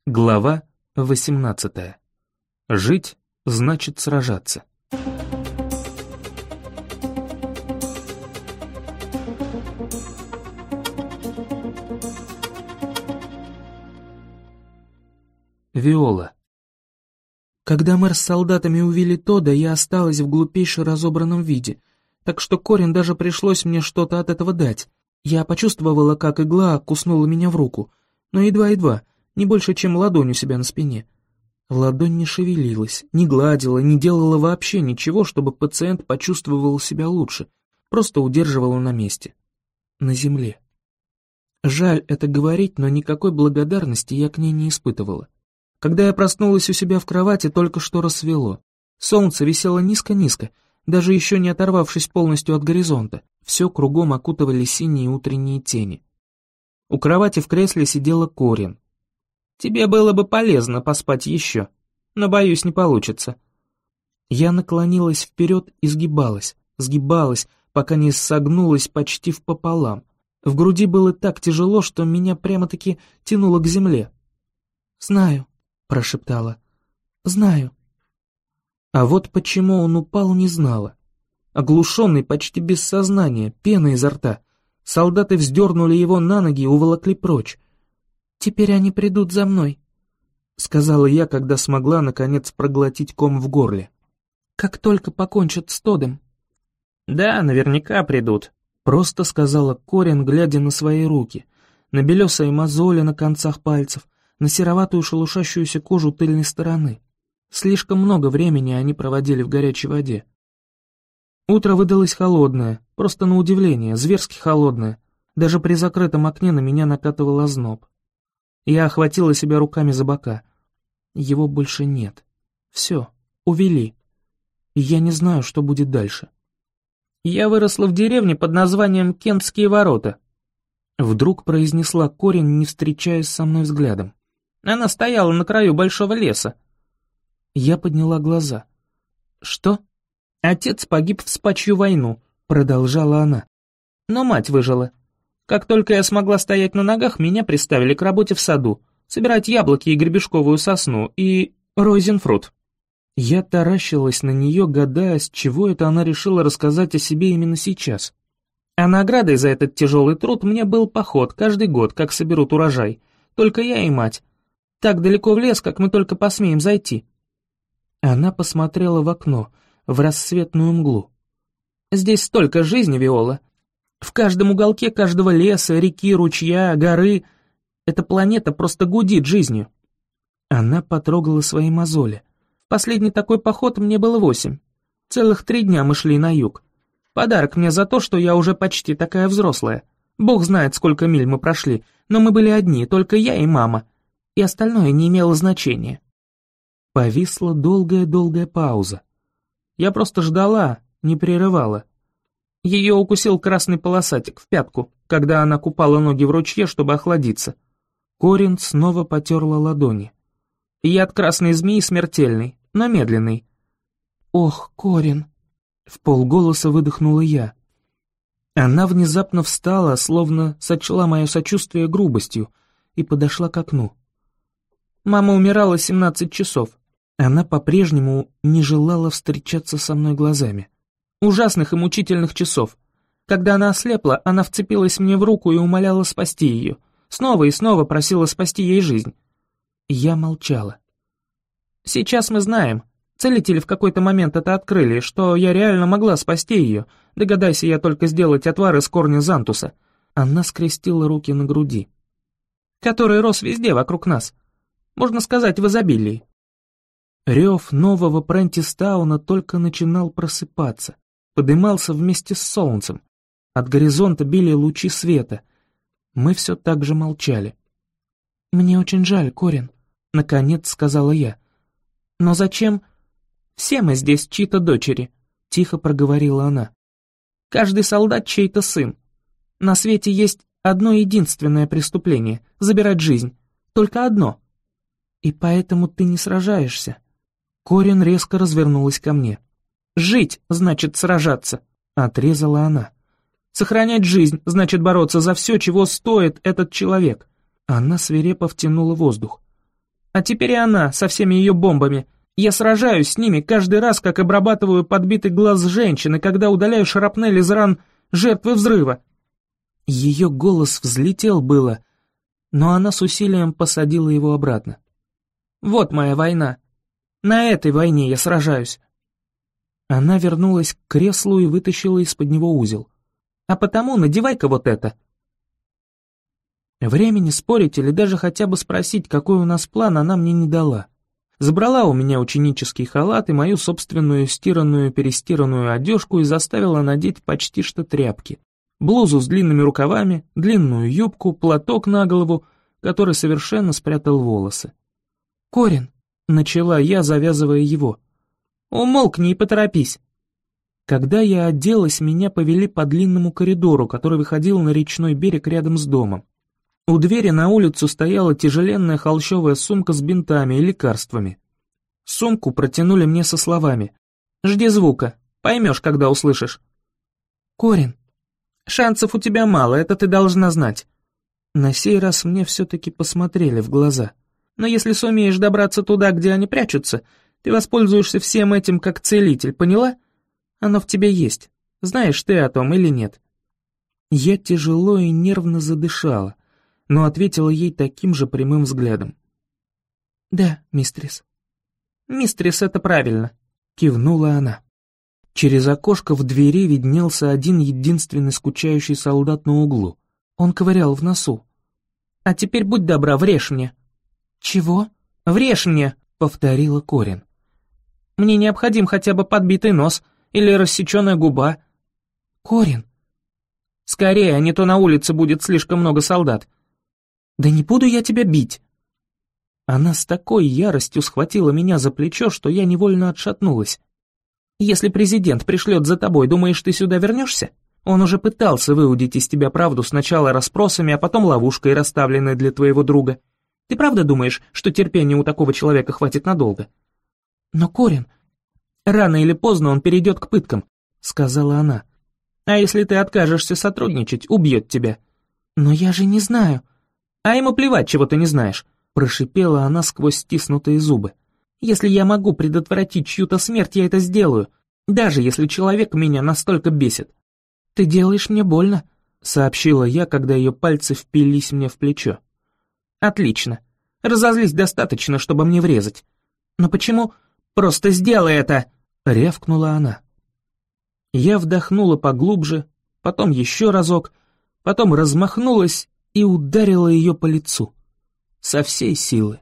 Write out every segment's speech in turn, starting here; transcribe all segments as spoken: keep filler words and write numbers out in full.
Глава восемнадцатая. Жить значит сражаться. Виола. Когда мэр с солдатами увели Тодда, я осталась в глупейше разобранном виде, так что Корин даже пришлось мне что-то от этого дать. Я почувствовала, как игла куснула меня в руку, но едва-едва, не больше, чем ладонь у себя на спине. Ладонь не шевелилась, не гладила, не делала вообще ничего, чтобы пациент почувствовал себя лучше, просто удерживала на месте. На земле. Жаль это говорить, но никакой благодарности я к ней не испытывала. Когда я проснулась у себя в кровати, только что рассвело. Солнце висело низко-низко, даже еще не оторвавшись полностью от горизонта. Все кругом окутывали синие утренние тени. У кровати в кресле сидела Корин. «Тебе было бы полезно поспать еще, но, боюсь, не получится». Я наклонилась вперед и сгибалась, сгибалась, пока не согнулась почти впополам. В груди было так тяжело, что меня прямо-таки тянуло к земле. «Знаю», — прошептала, — «знаю». А вот почему он упал, не знала. Оглушенный, почти без сознания, пена изо рта. Солдаты вздернули его на ноги и уволокли прочь. «Теперь они придут за мной», — сказала я, когда смогла, наконец, проглотить ком в горле. «Как только покончат с Тоддом». «Да, наверняка придут», — просто сказала Корин, глядя на свои руки, на белесые мозоли на концах пальцев, на сероватую шелушащуюся кожу тыльной стороны. Слишком много времени они проводили в горячей воде. Утро выдалось холодное, просто на удивление, зверски холодное. Даже при закрытом окне на меня накатывал озноб. Я охватила себя руками за бока. Его больше нет. Все, увели. И я не знаю, что будет дальше. «Я выросла в деревне под названием Кентские ворота», — вдруг произнесла Корин, не встречаясь со мной взглядом. «Она стояла на краю большого леса». Я подняла глаза. «Что?» «Отец погиб в Вспачью войну», — продолжала она. «Но мать выжила. Как только я смогла стоять на ногах, меня приставили к работе в саду, собирать яблоки и гребешковую сосну, и розенфрут». Я таращилась на нее, гадая, с чего это она решила рассказать о себе именно сейчас. А наградой за этот тяжелый труд мне был поход каждый год, как соберут урожай. Только я и мать. Так далеко в лес, как мы только посмеем зайти. Она посмотрела в окно, в рассветную мглу. «Здесь столько жизни, Виола. В каждом уголке каждого леса, реки, ручья, горы. Эта планета просто гудит жизнью». Она потрогала свои мозоли. «В последний такой поход мне было восемь. Целых три дня мы шли на юг. Подарок мне за то, что я уже почти такая взрослая. Бог знает, сколько миль мы прошли, но мы были одни, только я и мама. И остальное не имело значения». Повисла долгая-долгая пауза. Я просто ждала, не прерывала. Ее укусил красный полосатик в пятку, когда она купала ноги в ручье, чтобы охладиться. Корин снова потерла ладони. Яд красной змеи смертельный, но медленный. «Ох, Корин!» — вполголоса выдохнула я. Она внезапно встала, словно сочла мое сочувствие грубостью, и подошла к окну. Мама умирала семнадцать часов. Она по-прежнему не желала встречаться со мной глазами. Ужасных и мучительных часов. Когда она ослепла, она вцепилась мне в руку и умоляла спасти ее. Снова и снова просила спасти ей жизнь. Я молчала. Сейчас мы знаем, целители в какой-то момент это открыли, что я реально могла спасти ее, догадайся я только сделать отвар из корня зантуса. Она скрестила руки на груди. Который рос везде вокруг нас. Можно сказать, в изобилии. Рев нового Прентистауна только начинал просыпаться, подымался вместе с солнцем. От горизонта били лучи света. Мы все так же молчали. «Мне очень жаль, Корин», — наконец сказала я. «Но зачем? Все мы здесь чьи-то дочери», — тихо проговорила она. «Каждый солдат чей-то сын. На свете есть одно единственное преступление — забирать жизнь. Только одно. И поэтому ты не сражаешься». Корин резко развернулась ко мне. «Жить значит сражаться», — отрезала она. «Сохранять жизнь значит бороться за все, чего стоит этот человек». Она свирепо втянула воздух. А теперь и она, со всеми ее бомбами. Я сражаюсь с ними каждый раз, как обрабатываю подбитый глаз женщины, когда удаляю шрапнель из ран жертвы взрыва». Ее голос взлетел было, но она с усилием посадила его обратно. «Вот моя война. На этой войне я сражаюсь». Она вернулась к креслу и вытащила из-под него узел. «А потому надевай-ка вот это». Времени спорить или даже хотя бы спросить, какой у нас план, она мне не дала. Забрала у меня ученический халат и мою собственную стиранную-перестиранную одежку и заставила надеть почти что тряпки. Блузу с длинными рукавами, длинную юбку, платок на голову, который совершенно спрятал волосы. «Корин», — начала я, завязывая его. «Умолкни и поторопись». Когда я оделась, меня повели по длинному коридору, который выходил на речной берег рядом с домом. У двери на улицу стояла тяжеленная холщовая сумка с бинтами и лекарствами. Сумку протянули мне со словами: «Жди звука, поймешь, когда услышишь». «Корин, шансов у тебя мало, это ты должна знать». На сей раз мне все-таки посмотрели в глаза. «Но если сумеешь добраться туда, где они прячутся, ты воспользуешься всем этим как целитель, поняла? Оно в тебе есть. Знаешь ты о том или нет?» Я тяжело и нервно задышала, но ответила ей таким же прямым взглядом. «Да, мистрис». «Мистрис, это правильно», — кивнула она. Через окошко в двери виднелся один единственный скучающий солдат на углу. Он ковырял в носу. «А теперь будь добра, врежь мне». «Чего?» «Врежь мне», — повторила Корин. «Мне необходим хотя бы подбитый нос или рассеченная губа». «Корин». «Скорее, а не то на улице будет слишком много солдат». «Да не буду я тебя бить!» Она с такой яростью схватила меня за плечо, что я невольно отшатнулась. «Если президент пришлет за тобой, думаешь, ты сюда вернешься? Он уже пытался выудить из тебя правду сначала расспросами, а потом ловушкой, расставленной для твоего друга. Ты правда думаешь, что терпения у такого человека хватит надолго?» «Но, Корин, рано или поздно он перейдет к пыткам», — сказала она. «А если ты откажешься сотрудничать, убьет тебя». «Но я же не знаю». «А ему плевать, чего ты не знаешь», — прошипела она сквозь стиснутые зубы. «Если я могу предотвратить чью-то смерть, я это сделаю, даже если человек меня настолько бесит». «Ты делаешь мне больно», — сообщила я, когда ее пальцы впились мне в плечо. «Отлично. Разозлись достаточно, чтобы мне врезать. Но почему? Просто сделай это!» — рявкнула она. Я вдохнула поглубже, потом еще разок, потом размахнулась и ударила ее по лицу. Со всей силы.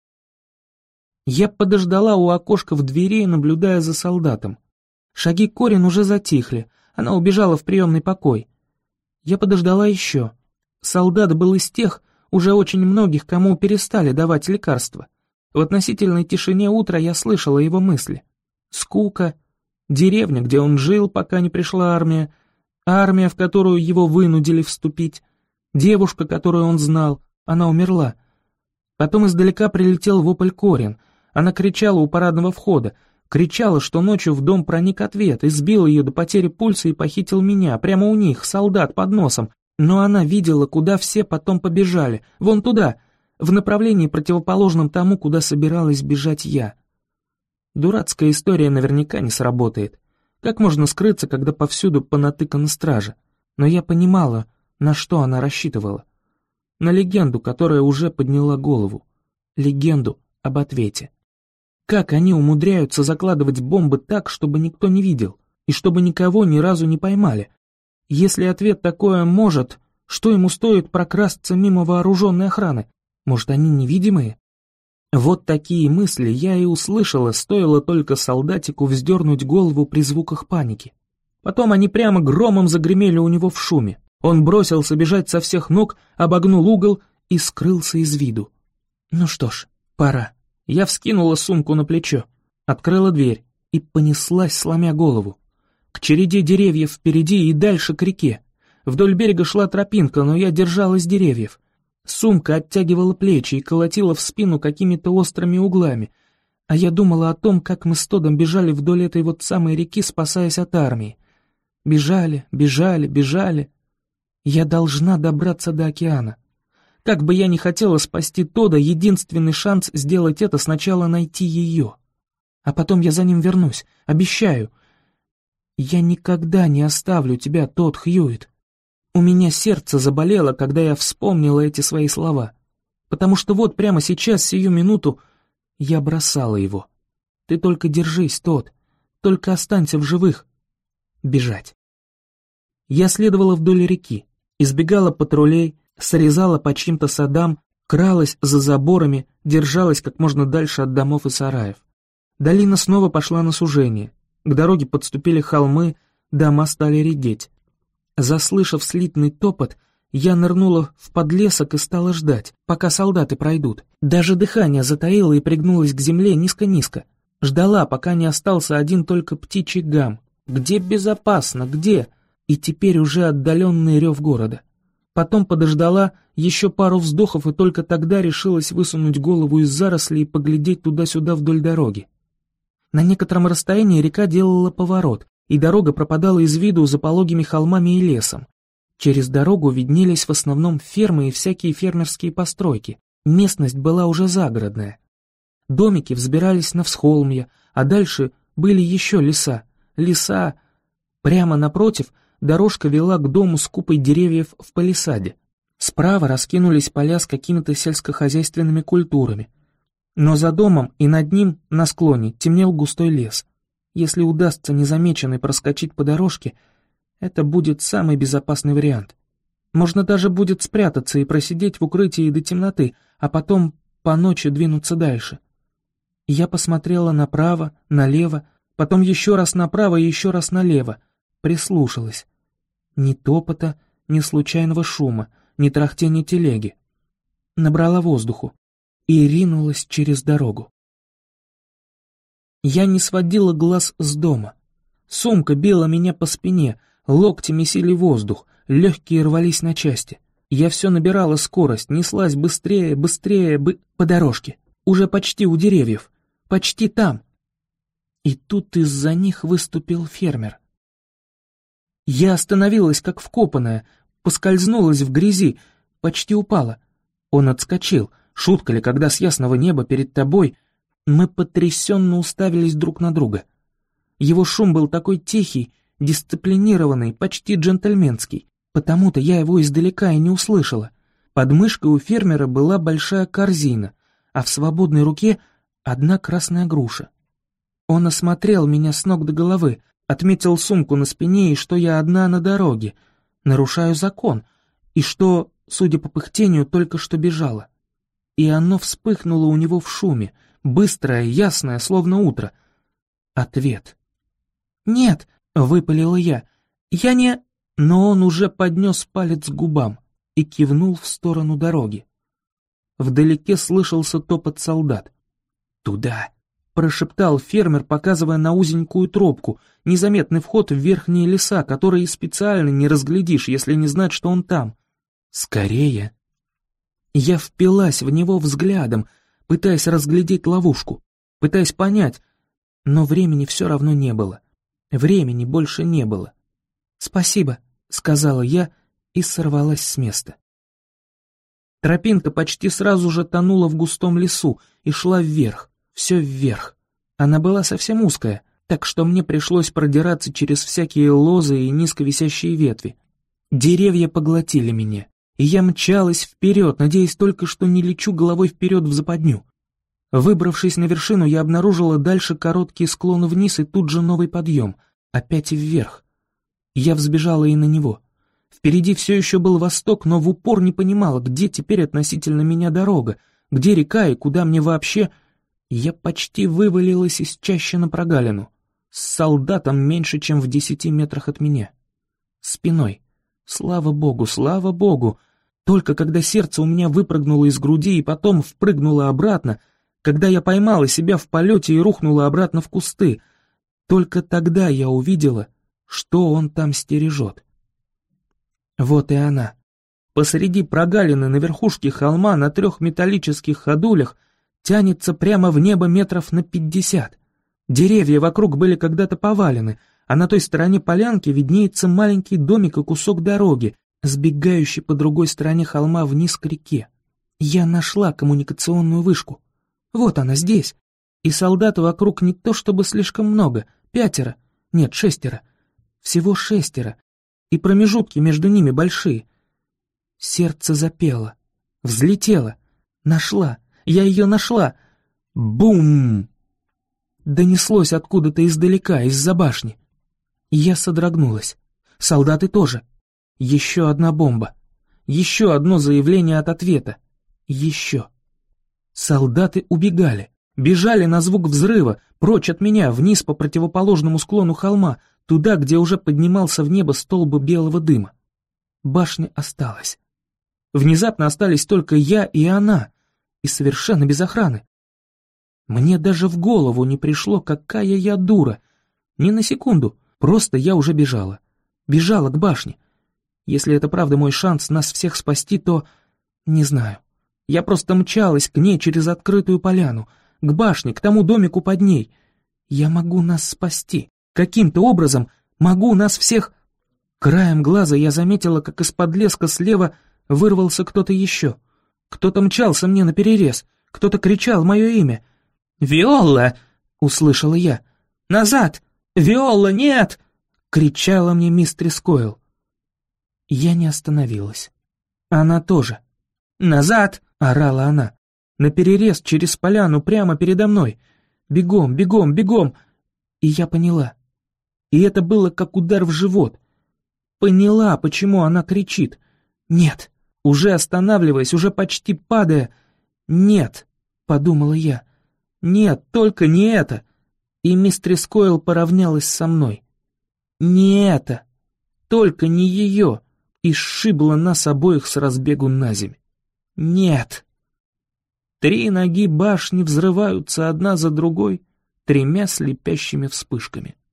Я подождала у окошка в двери, наблюдая за солдатом. Шаги Корин уже затихли, она убежала в приемный покой. Я подождала еще. Солдат был из тех, уже очень многих, кому перестали давать лекарства. В относительной тишине утра я слышала его мысли. Скука, деревня, где он жил, пока не пришла армия, армия, в которую его вынудили вступить, девушка, которую он знал, она умерла. Потом издалека прилетел вопль Корин. Она кричала у парадного входа, кричала, что ночью в дом проник ответ, избил ее до потери пульса и похитил меня, прямо у них, солдат под носом. Но она видела, куда все потом побежали, вон туда, в направлении противоположном тому, куда собиралась бежать я. Дурацкая история наверняка не сработает. Как можно скрыться, когда повсюду понатыкана стража? Но я понимала, на что она рассчитывала. На легенду, которая уже подняла голову. Легенду об ответе. Как они умудряются закладывать бомбы так, чтобы никто не видел, и чтобы никого ни разу не поймали? Если ответ такое может, что ему стоит прокрасться мимо вооруженной охраны? Может, они невидимые? Вот такие мысли я и услышала, стоило только солдатику вздернуть голову при звуках паники. Потом они прямо громом загремели у него в шуме. Он бросился бежать со всех ног, обогнул угол и скрылся из виду. Ну что ж, пора. Я вскинула сумку на плечо, открыла дверь и понеслась, сломя голову. К череде деревьев впереди и дальше к реке. Вдоль берега шла тропинка, но я держалась деревьев. Сумка оттягивала плечи и колотила в спину какими-то острыми углами, а я думала о том, как мы с Тодом бежали вдоль этой вот самой реки, спасаясь от армии. Бежали, бежали, бежали. Я должна добраться до океана. Как бы я ни хотела спасти Тода, единственный шанс сделать это сначала найти ее. А потом я за ним вернусь, обещаю. Я никогда не оставлю тебя, Тод Хьюитт. У меня сердце заболело, когда я вспомнила эти свои слова. Потому что вот прямо сейчас, сию минуту, я бросала его. Ты только держись, Тод. Только останься в живых. Бежать. Я следовала вдоль реки, избегала патрулей, срезала по чьим-то садам, кралась за заборами, держалась как можно дальше от домов и сараев. Долина снова пошла на сужение. К дороге подступили холмы, дома стали редеть. Заслышав слитный топот, я нырнула в подлесок и стала ждать, пока солдаты пройдут. Даже дыхание затаило и пригнулось к земле низко-низко. Ждала, пока не остался один только птичий гам. Где безопасно, где? И теперь уже отдаленный рев города. Потом подождала еще пару вздохов и только тогда решилась высунуть голову из зарослей и поглядеть туда-сюда вдоль дороги. На некотором расстоянии река делала поворот, и дорога пропадала из виду за пологими холмами и лесом. Через дорогу виднелись в основном фермы и всякие фермерские постройки. Местность была уже загородная. Домики взбирались на всхолмья, а дальше были еще леса. Леса... Прямо напротив дорожка вела к дому с купой деревьев в палисаде. Справа раскинулись поля с какими-то сельскохозяйственными культурами. Но за домом и над ним, на склоне, темнел густой лес. Если удастся незамеченной проскочить по дорожке, это будет самый безопасный вариант. Можно даже будет спрятаться и просидеть в укрытии до темноты, а потом по ночи двинуться дальше. Я посмотрела направо, налево, потом еще раз направо и еще раз налево, прислушалась. Ни топота, ни случайного шума, ни трахтения телеги. Набрала воздуху и ринулась через дорогу. Я не сводила глаз с дома. Сумка била меня по спине, локти месили воздух, легкие рвались на части. Я все набирала скорость, неслась быстрее, быстрее, бы... по дорожке. Уже почти у деревьев, почти там. И тут из-за них выступил фермер. Я остановилась, как вкопанная, поскользнулась в грязи, почти упала. Он отскочил. Шутка ли, когда с ясного неба перед тобой... Мы потрясенно уставились друг на друга. Его шум был такой тихий, дисциплинированный, почти джентльменский. Потому-то я его издалека и не услышала. Под мышкой у фермера была большая корзина, а в свободной руке одна красная груша. Он осмотрел меня с ног до головы, отметил сумку на спине и что я одна на дороге, нарушаю закон, и что, судя по пыхтению, только что бежала. И оно вспыхнуло у него в шуме, быстрое, ясное, словно утро. Ответ. «Нет», — выпалила я, — «я не...» Но он уже поднес палец к губам и кивнул в сторону дороги. Вдалеке слышался топот солдат. «Туда», — прошептал фермер, показывая на узенькую тропку, незаметный вход в верхние леса, которые специально не разглядишь, если не знать, что он там. «Скорее!» Я впилась в него взглядом, пытаясь разглядеть ловушку, пытаясь понять, но времени все равно не было. Времени больше не было. «Спасибо», — сказала я и сорвалась с места. Тропинка почти сразу же тонула в густом лесу и шла вверх, все вверх. Она была совсем узкая, так что мне пришлось продираться через всякие лозы и низко висящие ветви. Деревья поглотили меня, и я мчалась вперед, надеясь только, что не лечу головой вперед в западню. Выбравшись на вершину, я обнаружила дальше короткий склон вниз и тут же новый подъем, опять вверх. Я взбежала и на него. Впереди все еще был восток, но в упор не понимала, где теперь относительно меня дорога, где река и куда мне вообще... Я почти вывалилась из чащи на прогалину, с солдатом меньше, чем в десяти метрах от меня. Спиной. Слава богу, слава богу! Только когда сердце у меня выпрыгнуло из груди и потом впрыгнуло обратно, когда я поймала себя в полете и рухнула обратно в кусты, только тогда я увидела, что он там стережет. Вот и она. Посреди прогалины на верхушке холма на трех металлических ходулях тянется прямо в небо метров на пятьдесят. Деревья вокруг были когда-то повалены, а на той стороне полянки виднеется маленький домик и кусок дороги, сбегающий по другой стороне холма вниз к реке. Я нашла коммуникационную вышку. Вот она здесь. И солдат вокруг не то чтобы слишком много, пятеро, нет, шестеро. Всего шестеро. И промежутки между ними большие. Сердце запело, взлетело. Нашла, я ее нашла. Бум! Донеслось откуда-то издалека, из-за башни. Я содрогнулась. Солдаты тоже. Еще одна бомба. Еще одно заявление от ответа. Еще. Солдаты убегали. Бежали на звук взрыва, прочь от меня, вниз по противоположному склону холма, туда, где уже поднимался в небо столб белого дыма. Башня осталась. Внезапно остались только я и она, и совершенно без охраны. Мне даже в голову не пришло, какая я дура. Ни на секунду, просто я уже бежала. Бежала к башне. Если это правда мой шанс нас всех спасти, то... не знаю. Я просто мчалась к ней через открытую поляну, к башне, к тому домику под ней. Я могу нас спасти. Каким-то образом могу нас всех... Краем глаза я заметила, как из-под леска слева вырвался кто-то еще. Кто-то мчался мне наперерез, кто-то кричал мое имя. «Виола!» — услышала я. «Назад! Виола, нет!» — кричала мне мистерис Койл. Я не остановилась. Она тоже. «Назад!» — орала она. Наперерез через поляну прямо передо мной. Бегом, бегом, бегом. И я поняла. И это было как удар в живот. Поняла, почему она кричит. «Нет!» Уже останавливаясь, уже почти падая. «Нет!» — подумала я. «Нет, только не это!» И мистерис Койл поравнялась со мной. «Не это! Только не ее!» И сшибла нас обоих с разбегу наземь. «Нет!» Три ноги башни взрываются одна за другой тремя слепящими вспышками.